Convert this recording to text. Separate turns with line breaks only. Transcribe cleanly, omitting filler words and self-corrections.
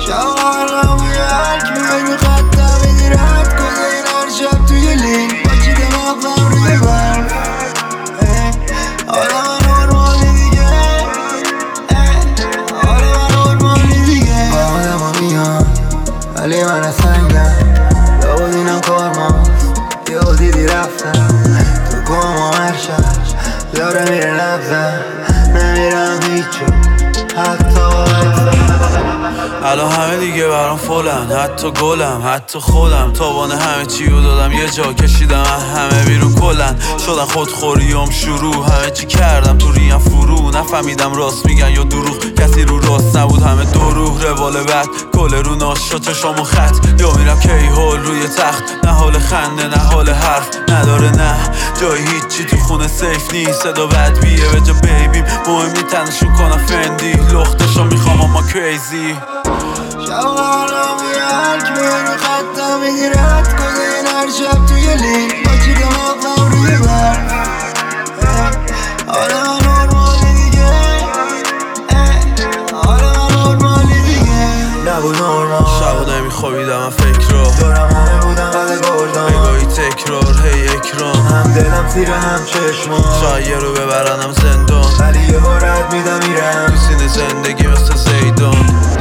شوارم و یرک میای رو خطم بدی رد کنه این هر شب توی لینک با چی دماغم روی برف حالا من نورمالی دیگه حالا من نورمالی دیگه با آدم ها میان ولی من سنگم لابد اینم کارماست یهو دیدی رفتم تو گم و هر شب داره میره نبزم نمیرم هیچو حتی
الان همه دیگه برام فلن، حتی گلم حتی خودم تابانه همه چیو دادم یه جا کشیدم همه بیرون کلن شدن خودخوریام شروع همه چی کردم تو ریم فرو نفهمیدم راست میگن یا دروغ کسی رو راست نبود همه دروغ روال بد کل رو ناشا چشام و خط یا میرم کی هول روی تخت نه حال خنده نه حال حرف نداره نه جای هیچی تو خونه سیف نیست صدا بد بیه به جا بیبیم مهمی تنشون کنم فندی لختشو میخوام اما کریزی
شوارم و یرک میای رو خطم بدی رد کنه این هر شب توی لینک با چی دماغم روی برف حالا من نورمالی دیگه حالا من نورمالی دیگه نبود نورمال
شبا نمیخوابیدم من فکر رو
دورم همه بودن قد گردم
نگاهی تکرار هی اکران
هم دلم زیر هم چشمان
شاید یه رو ببرنم زندان
ولی یه رد میدم میرم
تو سینه زندگی مثل زیدان